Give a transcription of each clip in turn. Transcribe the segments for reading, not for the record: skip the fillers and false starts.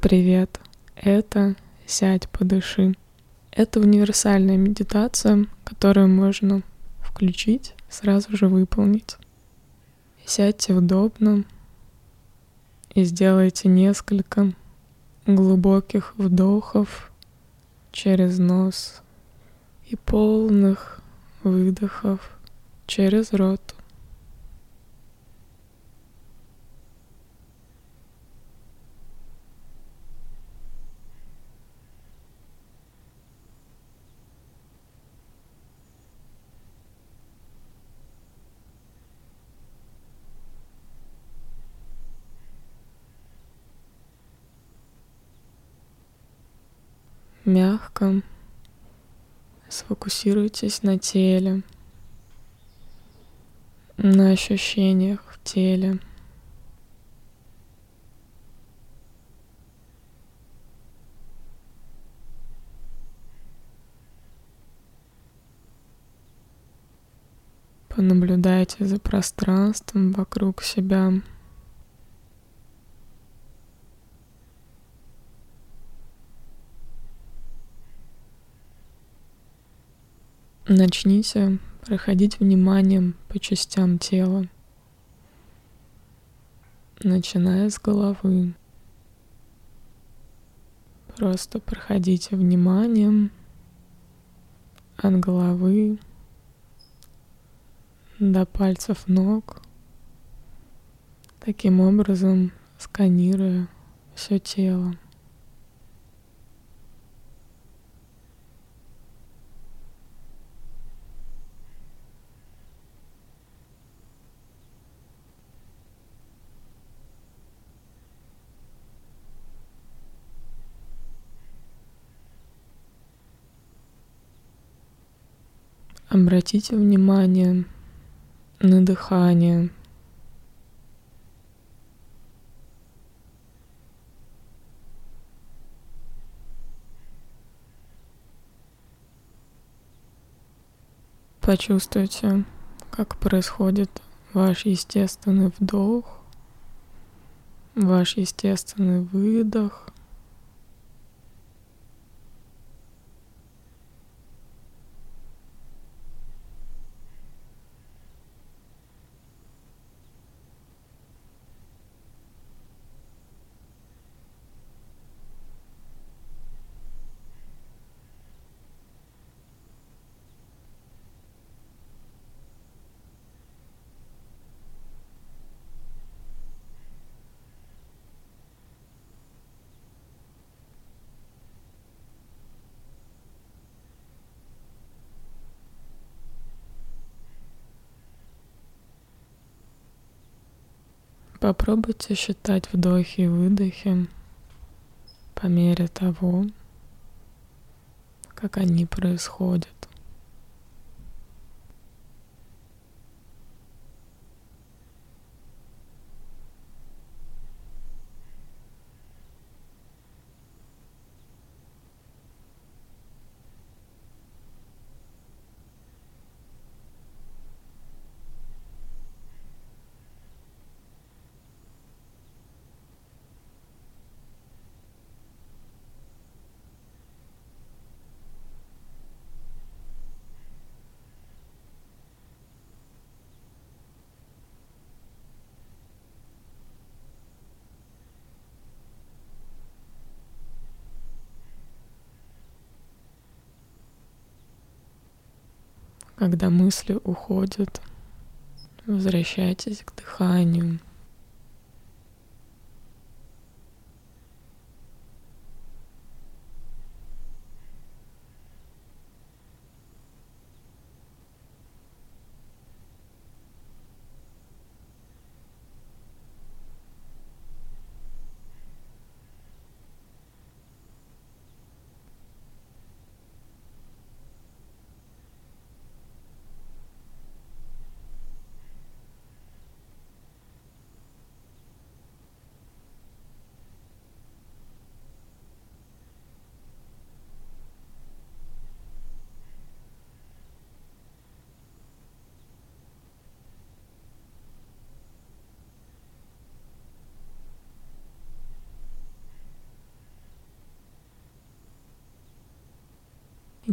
Привет! Это «Сядь, подыши». Это универсальная медитация, которую можно включить, сразу же выполнить. Сядьте удобно и сделайте несколько глубоких вдохов через нос и полных выдохов через рот. Мягко сфокусируйтесь на теле, на ощущениях в теле. Понаблюдайте за пространством вокруг себя. Начните проходить вниманием по частям тела, начиная с головы. Просто проходите вниманием от головы до пальцев ног, таким образом сканируя все тело. Обратите внимание на дыхание. Почувствуйте, как происходит ваш естественный вдох, ваш естественный выдох. Попробуйте считать вдохи и выдохи по мере того, как они происходят. Когда мысли уходят, возвращайтесь к дыханию.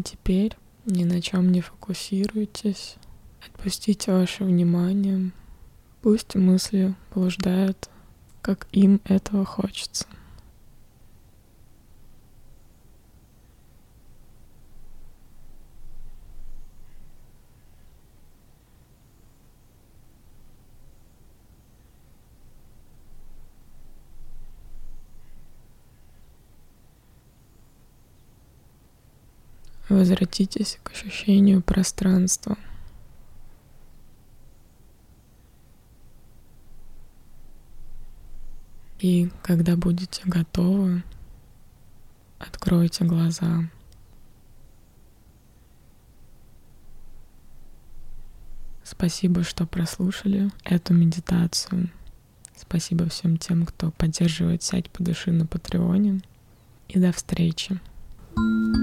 И теперь ни на чем не фокусируйтесь. Отпустите ваше внимание. Пусть мысли блуждают, как им этого хочется. Возвратитесь к ощущению пространства. И когда будете готовы, откройте глаза. Спасибо, что прослушали эту медитацию. Спасибо всем тем, кто поддерживает «Сядь, подыши» на Патреоне. И до встречи.